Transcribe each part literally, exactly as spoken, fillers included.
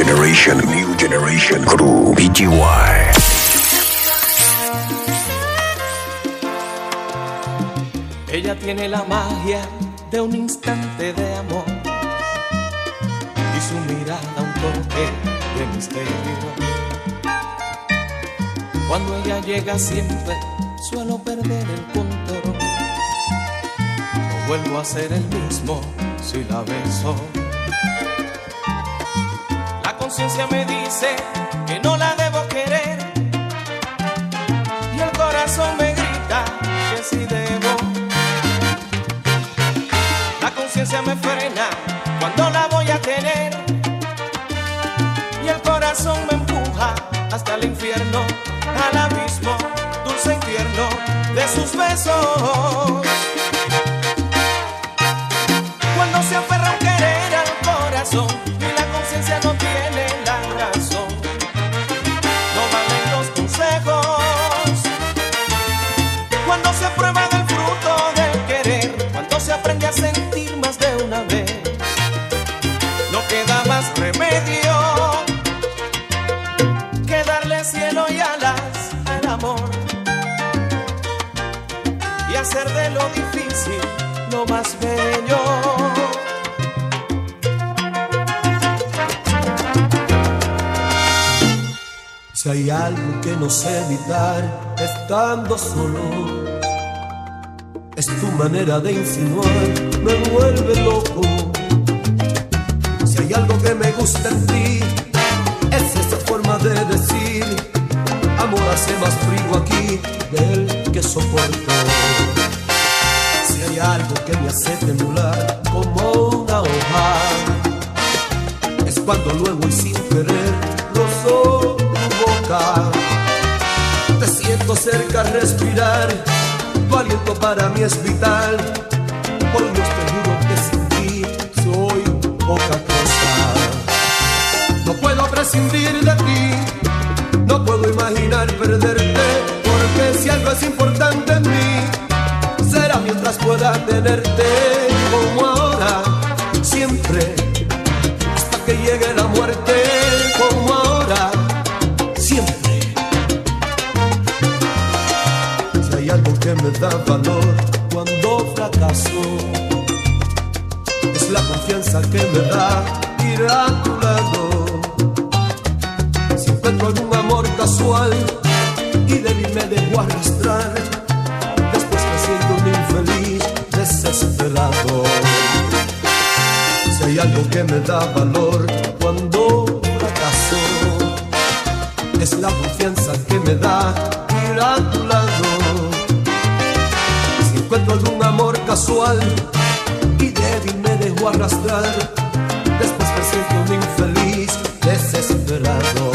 Generation, New Generation Crew, B G Y. Ella tiene la magia de un instante de amor y su mirada un toque de misterio. Cuando ella llega siempre suelo perder el control. No vuelvo a ser el mismo si la beso. La conciencia me dice que no la debo querer y el corazón me grita que sí debo. La conciencia me frena cuando la voy a tener y el corazón me empuja hasta el infierno, al abismo dulce infierno de sus besos. Cuando se aferra un querer al corazón y la conciencia no tiene la razón, no valen los consejos. Cuando se prueba del fruto del querer, cuando se aprende a sentir más de una vez, no queda más remedio que darle cielo y alas al amor y hacer de lo difícil lo más bello. Si hay algo que no sé evitar estando solo, es tu manera de insinuar, me vuelve loco. Si hay algo que me gusta en ti, es esa forma de decir, amor hace más frío aquí del que soporto. Si hay algo que me hace temblar como una hoja, es cuando luego y sin querer rozo tu boca. Te siento cerca a respirar, tu aliento para mí es vital. Por Dios te juro que sin ti soy poca cosa. No puedo prescindir de ti, no puedo imaginar perderte, porque si algo es importante en mí, será mientras pueda tenerte como ahora, siempre, hasta que llegue la muerte, como ahora, siempre. Si hay algo que me da valor cuando fracaso, es la confianza que me da ir a tu lado. Si encuentro algún amor casual y débil me dejo arrastrar, después me siento un infeliz desesperado. Si hay algo que me da valor cuando fracaso, es la confianza que me da ir a tu lado. Si encuentro algún amor casual y débil me dejo arrastrar, después me siento un infeliz desesperado.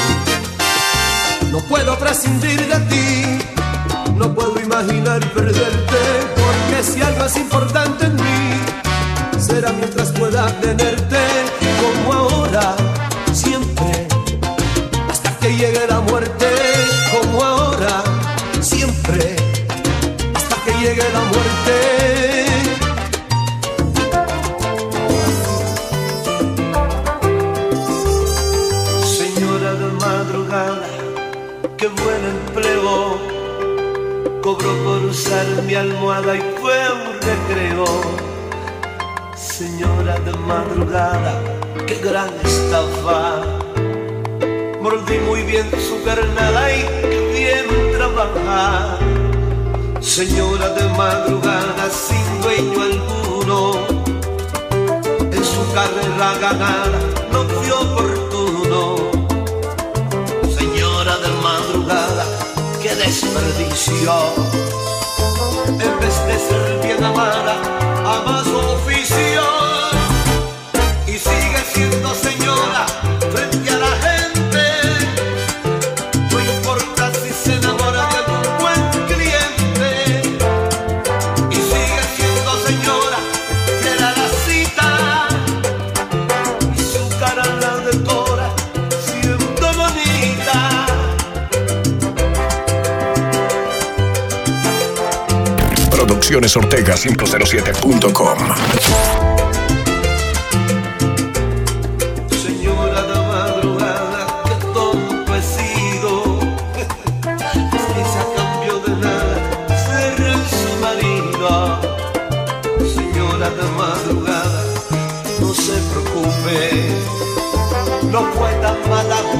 No puedo prescindir de ti, no puedo imaginar perderte, porque si algo es importante en mí, será mientras pueda tenerte como ahora, siempre, hasta que llegue la muerte, como ahora, siempre, hasta que llegue la muerte. Señora de madrugada, qué buen empleo cobró por usar mi almohada y fue un recreo. Señora de madrugada, qué gran estafa, mordí muy bien su carnada y qué bien trabaja. Señora de madrugada, sin dueño alguno, en su carrera ganada no fue oportuno. Señora de madrugada, qué desperdicio, en vez de ser bien amada, ama su oficio y sigue siendo señora frente a la gente. No importa si se enamora de algún buen cliente, y sigue siendo señora fiel a la cita, y su cara la decora siendo bonita. Producciones Ortega cinco cero siete punto com. Señora de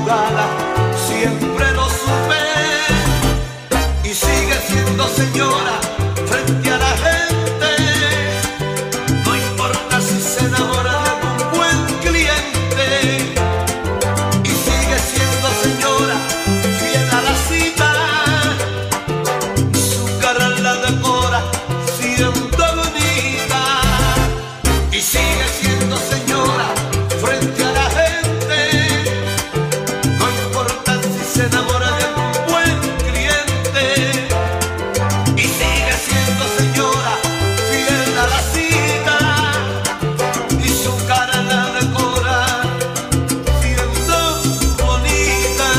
madrugada, siempre lo supe. Y sigue siendo señora frente a la gente. No importa si se enamora de un buen cliente. Y sigue siendo señora fiel a la cita. Su cara la decora siendo bonita. Y sigue siendo señora frente a la gente. No importa si se enamora de un buen cliente. Y sigue siendo señora fiel a la cita. Y su cara la decora siendo bonita.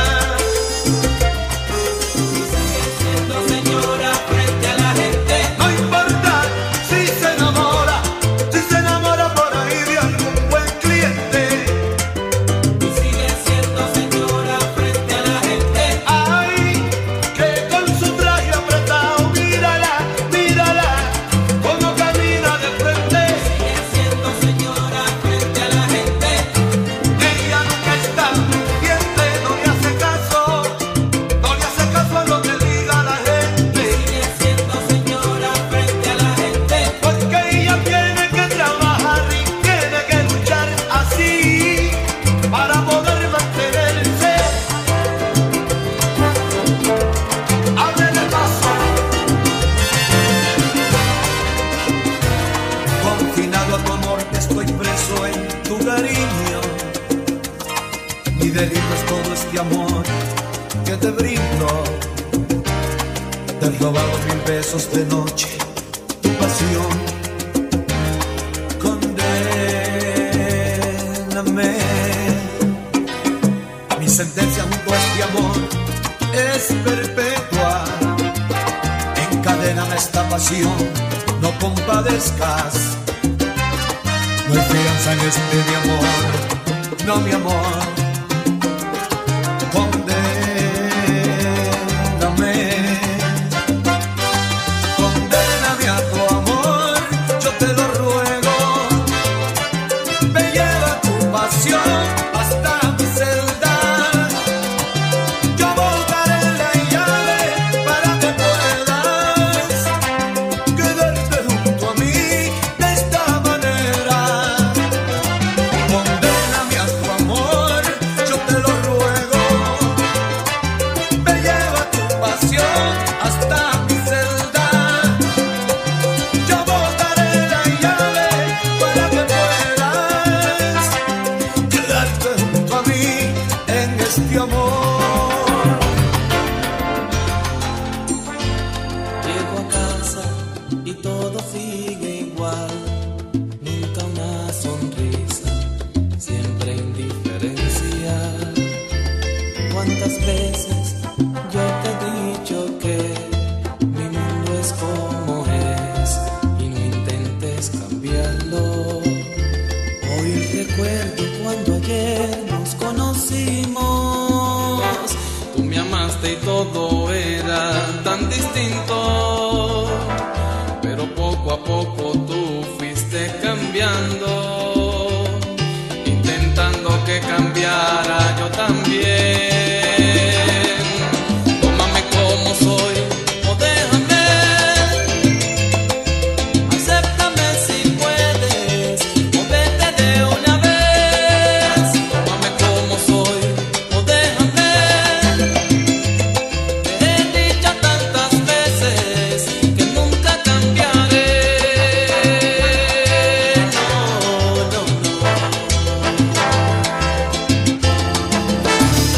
Y sigue siendo señora frente a la gente. No importa si se enamora, si se enamora por ahí de algún buen cliente. Y sigue siendo señora frente a la gente. Ay, que con su traje apretado, mírala, mírala, como camina de frente. Sigue siendo señora frente a la gente. Ella nunca está pendiente, no le hace caso, no le hace caso a lo que diga la gente. Sigue siendo señora frente a la gente. Porque ella tiene que trabajar y tiene que luchar así para poder mantenerse. Ábrele paso. Confinado a tu amor, que estoy preso en tu cariño. Mi delito es todo este amor que te brindo. Te he robado mil besos de noche, tu pasión. Condéname. Mi sentencia junto a este amor es perpetua. Encadéname esta pasión, no compadezcas. No hay fianza en este mi amor, no mi amor. Condéname. Condéname a tu amor, yo te lo ruego. Me lleva tu pasión hasta mi celda. Yo botaré la llave para que puedas quedarte junto a mí de esta manera. Condéname a tu amor, yo te lo ruego. Me lleva tu pasión hasta mi celda. Yo botaré la llave para que puedas quedarte junto a mí en este amor. Llego a casa y todo sigue igual. Nunca una sonrisa, siempre indiferencia. ¿Cuántas veces yo te he dicho que mi mundo es como es y no intentes cambiarlo? Hoy recuerdo cuando ayer nos conocimos. Tú me amaste y todo era tan distinto. Pero poco a poco tú fuiste cambiando, intentando que cambiara yo también. Tómame como soy o déjame. Acéptame si puedes o vete de una vez. Tómame como soy o déjame. Te he dicho tantas veces que nunca cambiaré. No, no, no.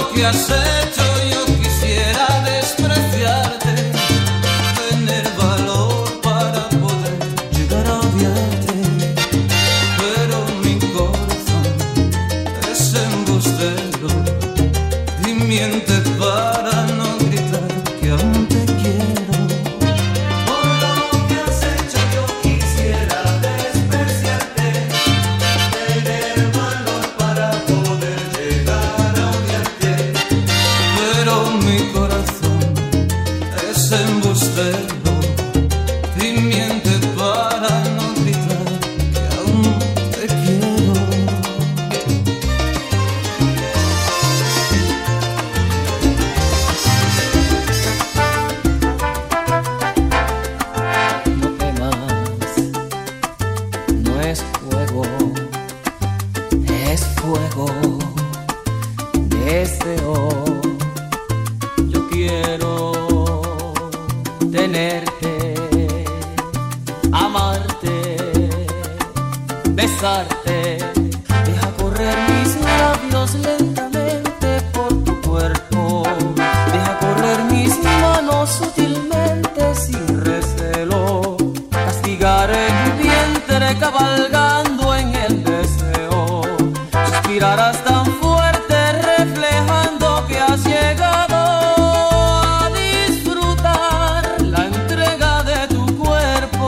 que has hecho yo quisiera despreciarte, tener valor para poder llegar a odiarte, pero mi corazón es embustero y miente para no gritar que aún te quiero. Por lo que has hecho yo quisiera despreciarte, tener valor para poder llegar a odiarte, pero mi corazón es embustero y miente para no gritar que aún te quiero. No temas, no es juego, es fuego, deseo. Yo quiero tenerte, amarte, besarte. Deja correr mis labios lentamente por tu cuerpo. Deja correr mis manos sutilmente sin recelo. Castigaré tu vientre cabalgando en el deseo. Suspirarás tan fuerte reflejando que has llegado a disfrutar la entrega de tu cuerpo.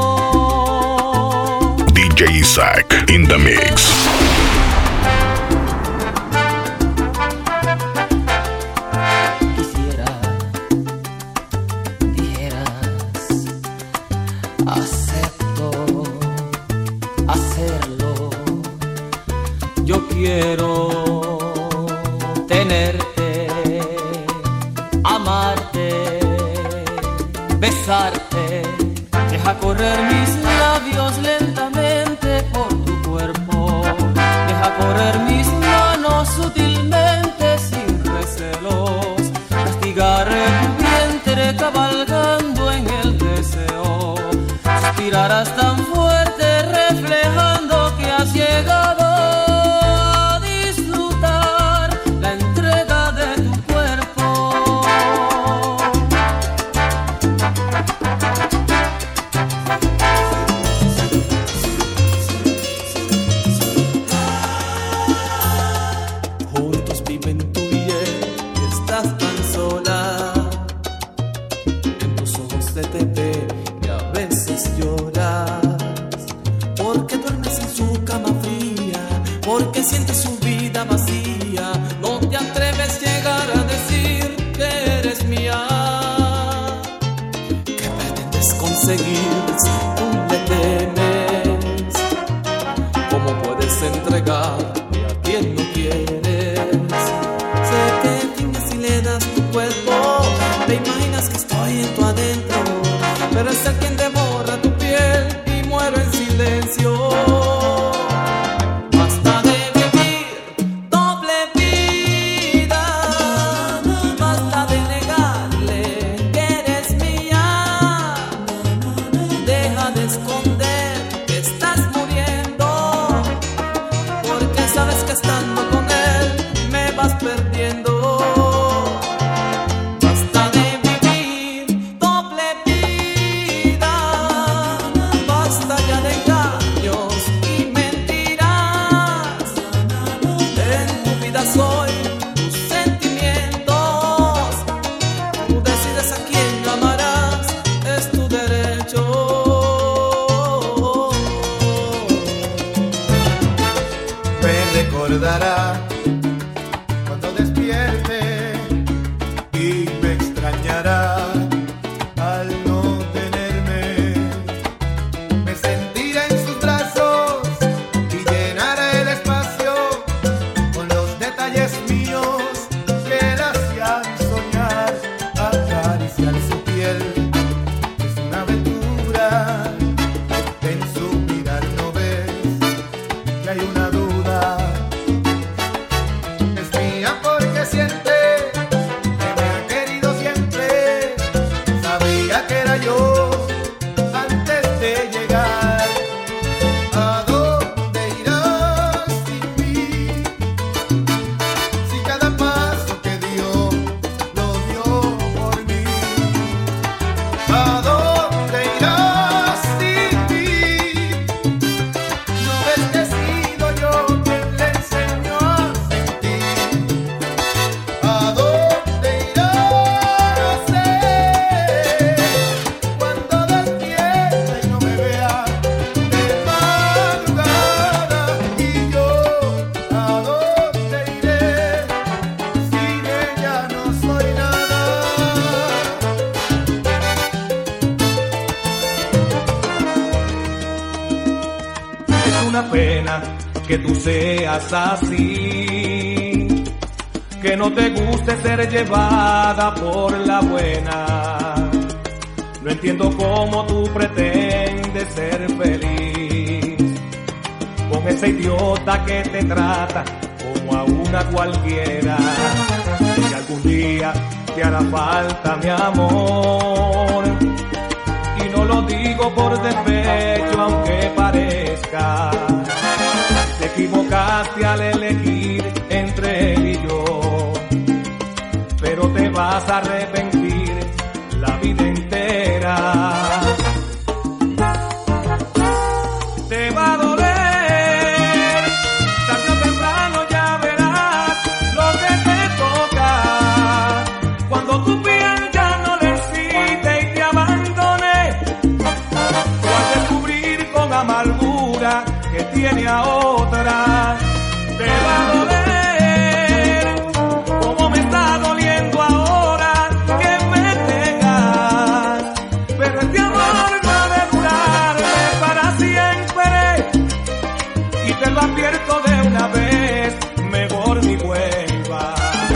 D J Isaac in the mix. Quisiera, dijeras, acepto hacerlo. Yo quiero tenerte, amarte, besarte. Deja correr mis labios lentamente por tu cuerpo. Deja correr mis manos sutilmente sin recelos. Castigaré tu vientre cabalgando en el deseo. Suspirarás tan fuerte reflejando que has llegado a disfrutar la entrega de tu cuerpo. Juntos viven tú y él y estás tan sola. En tus ojos se te ve y a veces lloras, porque duermes en su cama fría, porque sientes su vida vacía. No te atreves a llegar a decir que eres mía. ¿Qué pretendes conseguir si tú le temes? ¿Cómo puedes entregarme a quien no quieres? Sé que finges y le das tu cuerpo. Te imaginas que estoy en tu adentro, pero es el quien devora tu piel y muero en silencio. Basta de vivir doble vida, basta de negarle que eres mía. que tú seas así, que no te guste ser llevada por la buena. No entiendo cómo tú pretendes ser feliz con ese idiota que te trata como a una cualquiera. Si algún día te hará falta mi amor, y no lo digo por despecho aunque parezca, te equivocaste al elegir entre él y yo, pero te vas a arrepentir la vida entera. Te va a doler, tarde o temprano ya verás lo que te toca. Cuando tu piel ya no le excite y te abandone, o al descubrir con amargura que tiene a otra, te va a doler como me está doliendo ahora que me tengas. Pero este amor no ha de durarme para siempre, y te lo advierto de una vez, mejor ni vuelva.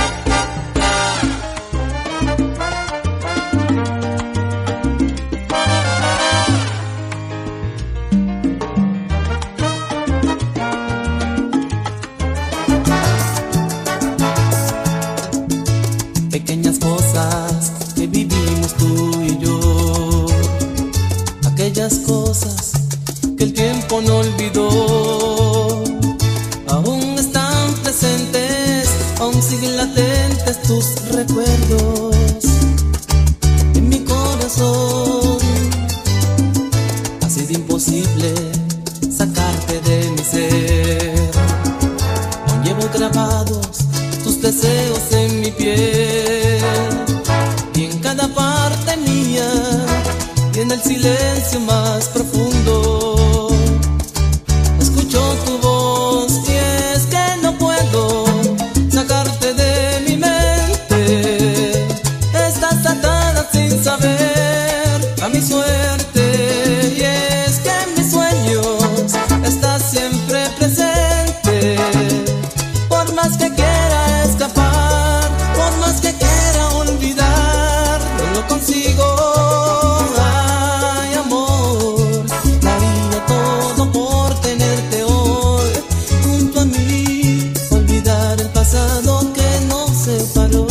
Pequeñas cosas que vivimos tú y yo, aquellas cosas que el tiempo no olvidó, aún están presentes, aún siguen latentes tus recuerdos en mi corazón. Ha sido imposible sacarte de mi ser, aún llevo grabados tus deseos en mi piel, y en cada parte mía, y en el silencio más profundo, escucho tu voz, y es que no puedo sacarte de mi mente. Estás atada sin saber a mi suerte, y es que en mis sueños estás siempre presente. Por más que quiera escapar, por más que quiera olvidar, no lo consigo. Ay, amor, daría todo por tenerte hoy junto a mí, olvidar el pasado que nos separó.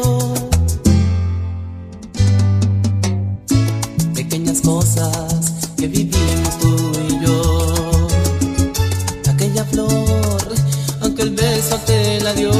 Pequeñas cosas que vivimos tú y yo, aquella flor, aunque el beso te la dio,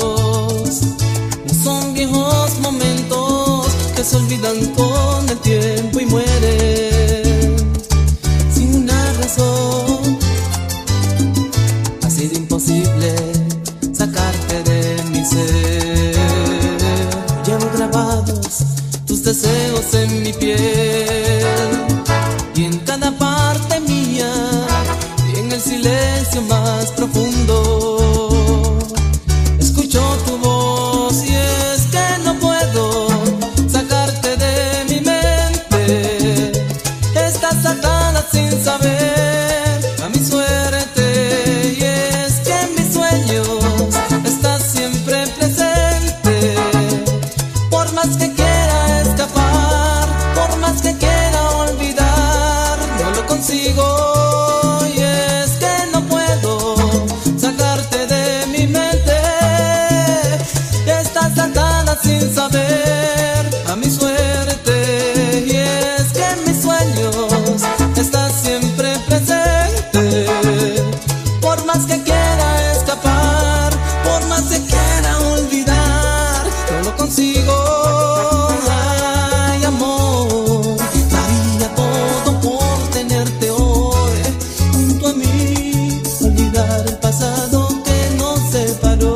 no son viejos momentos que se olvidan con el tiempo y mueren sin una razón. Ha sido imposible sacarte de mi ser, llevo grabados tus deseos en mi piel, y en cada parte mía, y en el silencio más profundo, escucho tu voz, y es que no puedo sacarte de mi mente. Estás atada sin saber a mi suerte, y es que en mis sueños estás siempre presente. Por más que quiera escapar, por más que quiera olvidar, no lo consigo. Y es que no puedo sacarte de mi mente. Estás atada sin saber a mi suerte, y es que en mis sueños estás siempre presente. Por más que quiera escapar, por más que quiera olvidar, no lo consigo. Ay, amor, daría todo por tenerte hoy junto a mí, olvidar el pasado que nos separó.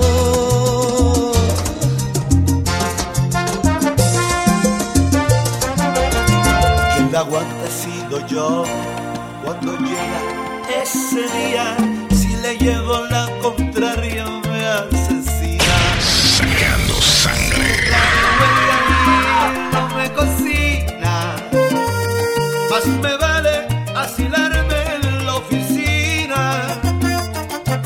Quien la aguanta he sido yo cuando llega ese día. Si le llevo la contraria me asesina. Sacando sangre. No me cocina, más me vale asilarme en la oficina.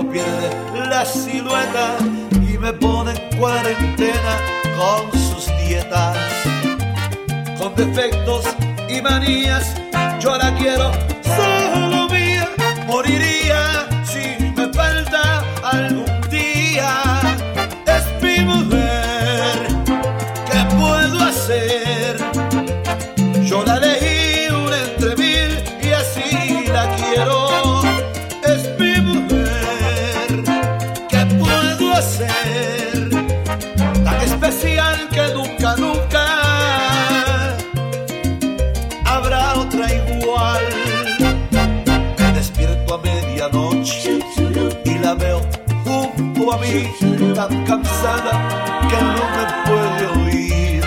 cuando pierde la silueta y me pone en cuarentena con sus dietas. Con defectos y manías, yo la quiero solo mía. Moriría si me falta algún día. Es mi mujer, ¿qué puedo hacer? Yo la elegí una entre mil y así la quiero. Es mi mujer, ¿qué puedo hacer? Tan especial que nunca, nunca habrá otra igual. Me despierto a medianoche y la veo junto a mí, tan cansada que no me puede oír.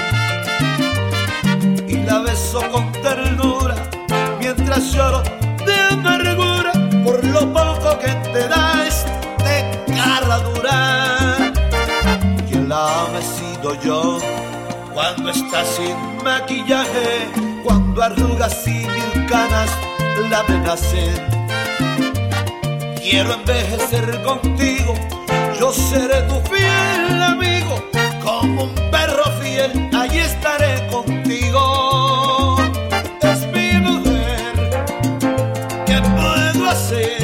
Y la beso con ternura mientras lloro de amargura por lo poco que te da este cara dura. Quien la ama he sido yo cuando está sin maquillaje, cuando arrugas y mil canas la amenacen. Quiero envejecer contigo, yo seré tu fiel amigo, como un perro fiel, allí estaré contigo. Es mi mujer, ¿qué puedo hacer?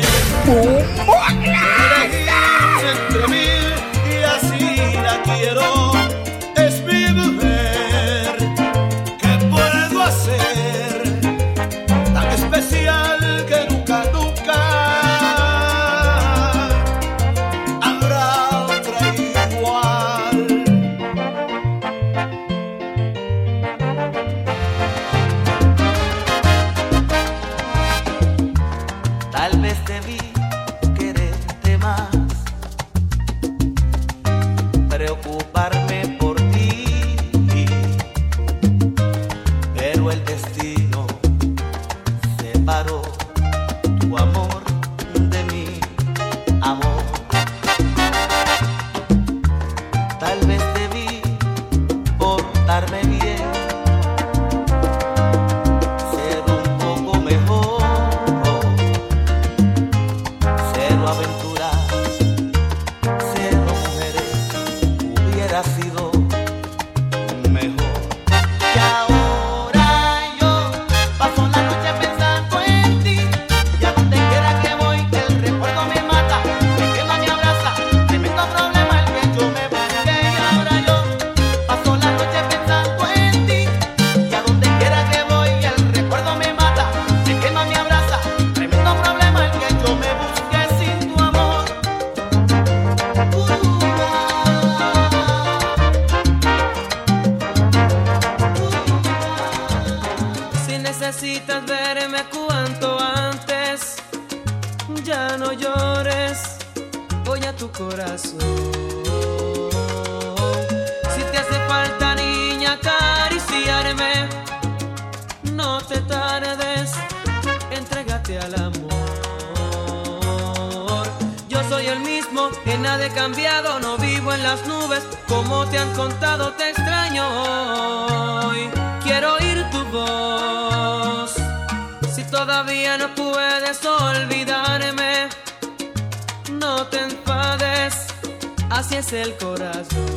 Elegí entre mil y así la quiero. Es mi mujer, ¿qué puedo hacer? Tan especial que nunca, nunca habrá otra igual. Tal vez debí quererte más, preocuparme por ti, pero el destino separó tu amor de mi amor. Tal vez debí portarme bien, ser un poco mejor, cero aventuras, cero mujeres, hubiera sido mejor. Y ahora yo paso la noche pensando en ti, y a donde quiera que voy el recuerdo me mata, me quema, me abraza, tremendo problema el que yo me busqué. Y ahora yo paso la noche pensando en ti, y a donde quiera que voy el recuerdo me mata, me quema, me abraza, tremendo problema el que yo me busqué sin tu amor. Si necesitas verme cuanto antes, ya no llores, voy a tu corazón. Si te hace falta, niña, acariciarme, no te tardes, entrégate al amor. Yo soy el mismo, que nada he cambiado, no vivo en las nubes, como te han contado, te extraño hoy. Quiero oír tu voz, si todavía no puedes olvidarme, no te enfades, así es el corazón.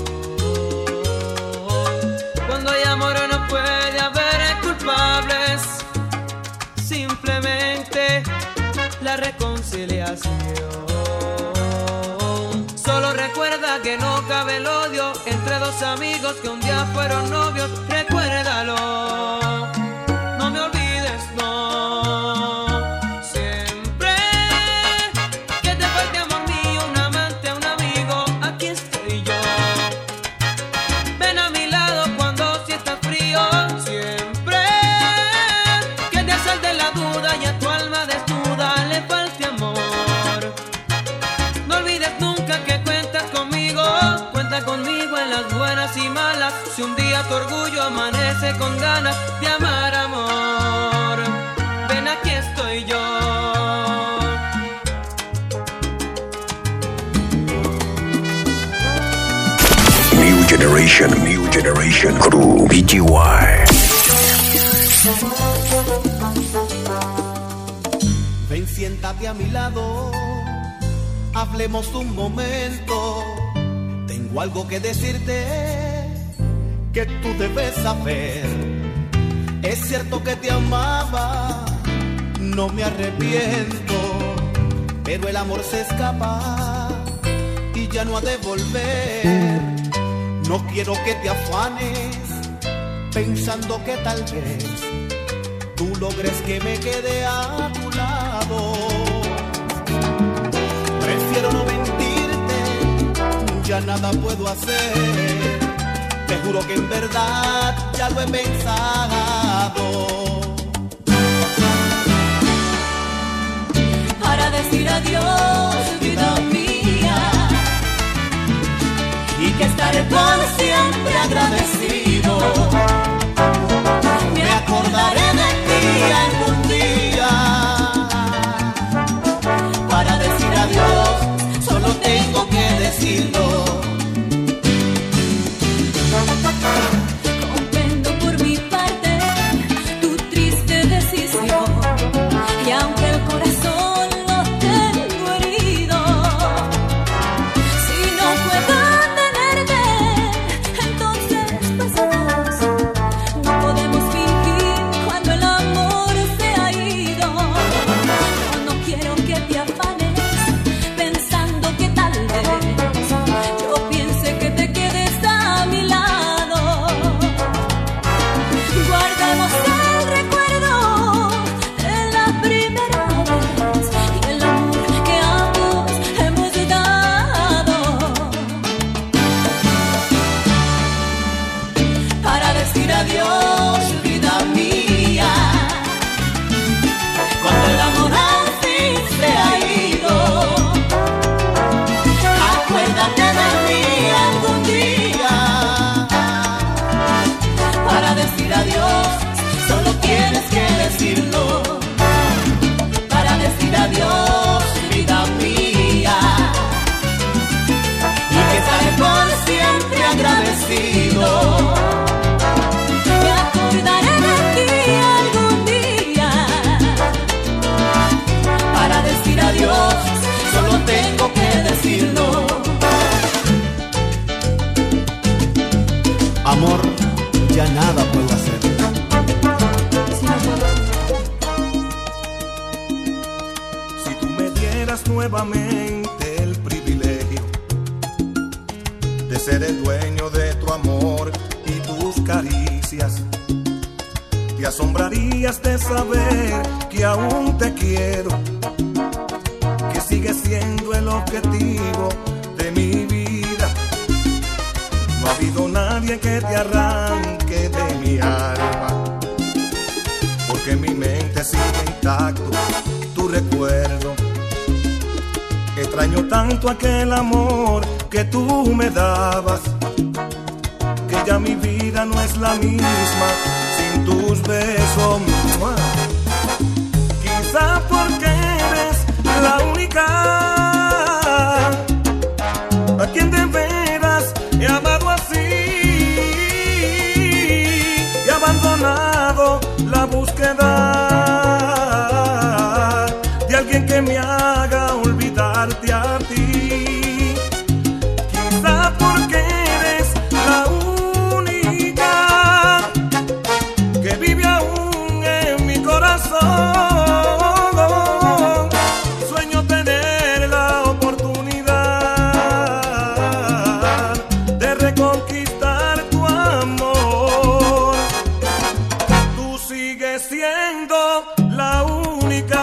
Cuando hay amor no puede haber culpables, simplemente la reconciliación. Solo recuerda que no cabe el odio entre dos amigos que un día fueron novios. Recuérdalo, no me olvides, no. Siempre que te falte amor mío, un amante, un amigo, aquí estoy yo. Ven a mi lado cuando sientas frío. Siempre que te asalte la duda y a tu alma desnuda le falte amor, no olvides nunca que cuentas conmigo. Cuenta conmigo en las buenas y malas. Si un día tu orgullo amanece con ganas de amar, amor, ven, aquí estoy yo. New Generation, New Generation Crew, B G Y. Ven, siéntate a mi lado, hablemos un momento. Tengo algo que decirte que tú debes saber. Es cierto que te amaba, no me arrepiento, pero el amor se escapa y ya no ha de volver. No quiero que te afanes pensando que tal vez tú logres que me quede a tu lado. Prefiero no mentirte, ya nada puedo hacer. Te juro que en verdad ya lo he pensado. Para decir adiós, vida mía, y que estaré por siempre agradecido. Me acordaré de ti algún día. Para decir adiós, solo tengo que decirlo. Comprendo por mi parte tu triste decisión, y aunque el corazón lo tengo herido, si no puedo tenerte, entonces pasamos. No podemos fingir cuando el amor se ha ido. Yo no quiero que te afanes pensando que tal vez yo piense que te quedes a mi lado. Guardemos el recuerdo de la primera vez y el amor que ambos hemos dado. Para decir adiós, vida mía, cuando el amor al fin se ha ido. Acuérdate de mí algún día. Para decir adiós, solo tienes que decirlo. Para decir adiós, vida mía, y que estaré por siempre agradecido. Me acordaré de ti algún día. Para decir adiós, solo tengo que decirlo. Amor, ya nada puedo hacer. Si tú me dieras nuevamente el privilegio de ser el dueño de tu amor y tus caricias, te asombrarías de saber que aún te quiero, que sigues siendo el objetivo de mi vida. No ha habido nadie que te arranque de mi alma, porque en mi mente sigue intacto tu recuerdo. Extraño tanto aquel amor que tú me dabas, que ya mi vida no es la misma sin tus besos. Quizá porque eres la única a quien de veras he amado así, y abandonado la búsqueda de alguien que me haga olvidarte a ti. Quizá porque eres la única que vive aún en mi corazón. Sueño tener la oportunidad de reconquistar tu amor. Tú sigues siendo la única.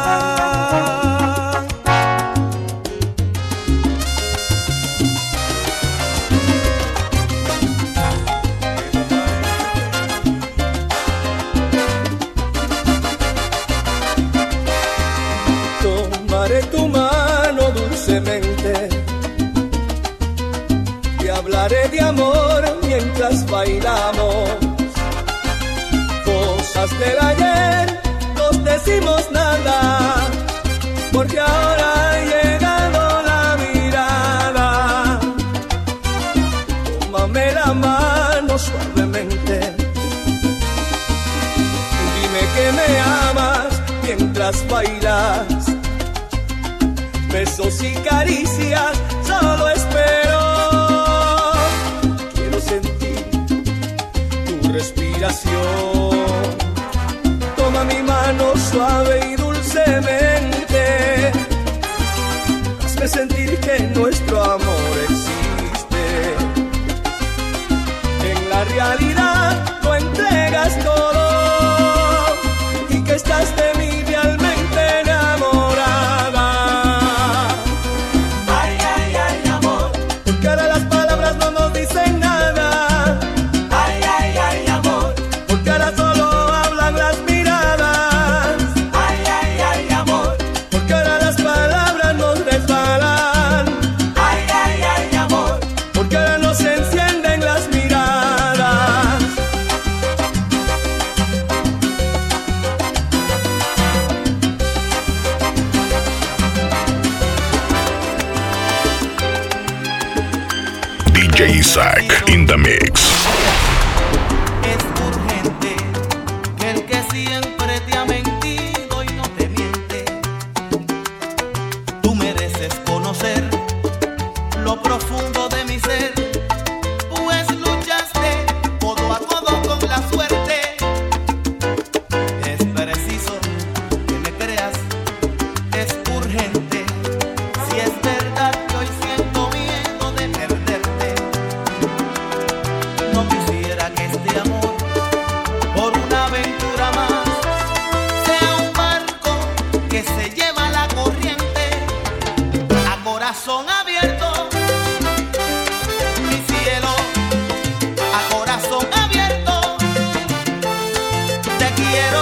Tomaré tu mano dulcemente, te hablaré de amor mientras bailamos. Cosas del ayer nos decimos nada, porque ahora ha llegado la mirada. Tómame la mano suavemente, dime que me amas mientras bailas. besos y caricias solo espero. Quiero sentir tu respiración. Toma mi mano suave y dulcemente. Hazme sentir que nuestro amor existe. En la realidad lo entregas todo y que estás de mí realmente enamorada. Ay, ay, ay, amor. Porque ahora las palabras no nos dicen nada. Ay, ay, ay, amor. Porque ahora solo hablan las miradas. Ay, ay, ay, amor. Porque ahora las palabras nos resbalan. Ay, ay, ay, amor. Porque ahora nos encienden las miradas. D J Isaac in the mix. Es urgente que el que siempre te ha mentido y no te miente, tú mereces conocer lo profundo de mi ser, pues luchaste codo a codo con la suerte. Es preciso que me creas, es urgente, si es verdad que hoy siento miedo de perderte. No quisiera que este amor, por una aventura más, sea un barco que se lleva la corriente. A corazón abierto, mi cielo, a corazón abierto, te quiero.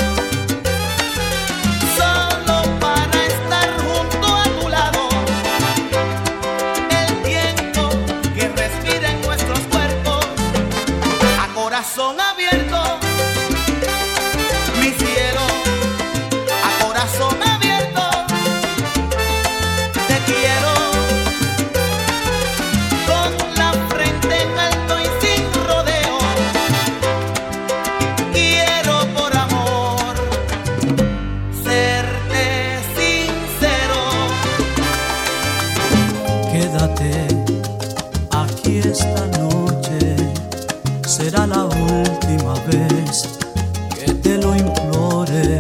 Solo para estar junto a tu lado, el viento que respira en nuestros cuerpos. A corazón abierto, mi cielo, a corazón abierto, te quiero. Con la frente en alto y sin rodeo, quiero por amor serte sincero. Quédate aquí esta noche, será la última vez que te lo implore.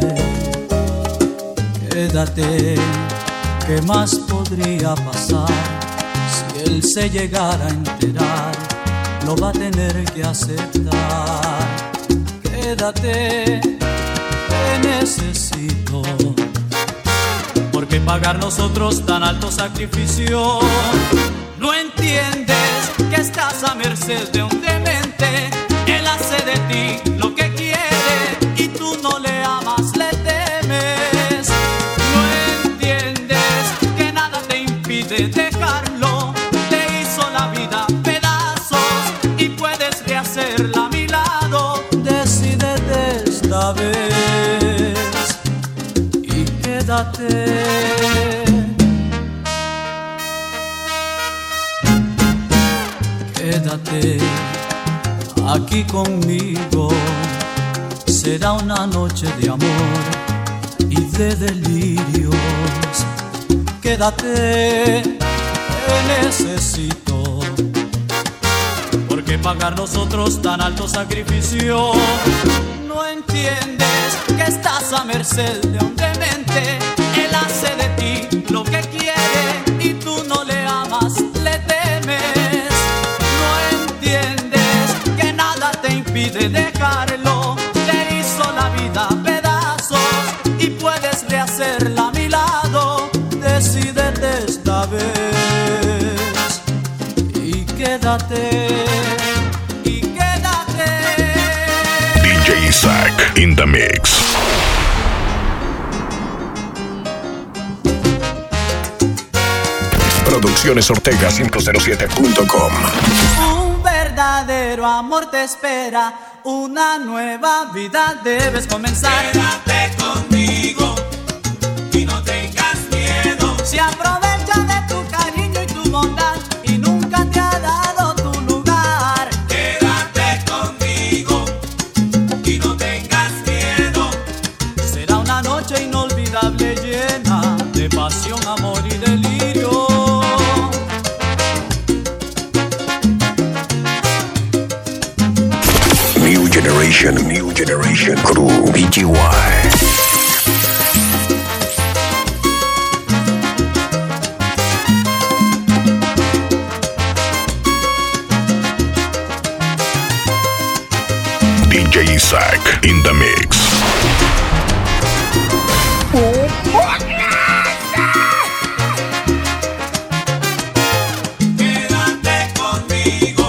Quédate, ¿qué más podría pasar? Si él se llegara a enterar, lo va a tener que aceptar. Quédate, te necesito, porque pagar nosotros tan alto sacrificio. No entiendes que estás a merced de un demente. Él hace de ti lo que quiere y tú no le amas, le temes. No entiendes que nada te impide dejarlo. Te hizo la vida pedazos y puedes rehacerla a mi lado. Decídete esta vez y quédate. Quédate aquí conmigo, será una noche de amor y de delirios. Quédate, te necesito, porque pagar nosotros tan alto sacrificio. No entiendes que estás a merced de un demente. Él hace de ti lo que quiere y tú no le amas, le temes. No entiendes que nada te impide dejarlo. Te hizo la vida pedazos y puedes rehacerla a mi lado. Decídete esta vez y quédate, y quédate. D J Isaac in the mix. Producciones Ortega cinco cero siete punto com. Un verdadero amor te espera, una nueva vida debes comenzar. Quédate conmigo y no tengas miedo. Se aprovecha de tu cariño y tu bondad y nunca te ha dado tu lugar. Quédate conmigo y no tengas miedo. Será una noche inolvidable llena de pasión, amor y de generation, new generation crew, B G Y. D J Isaac in the mix. Quédate conmigo.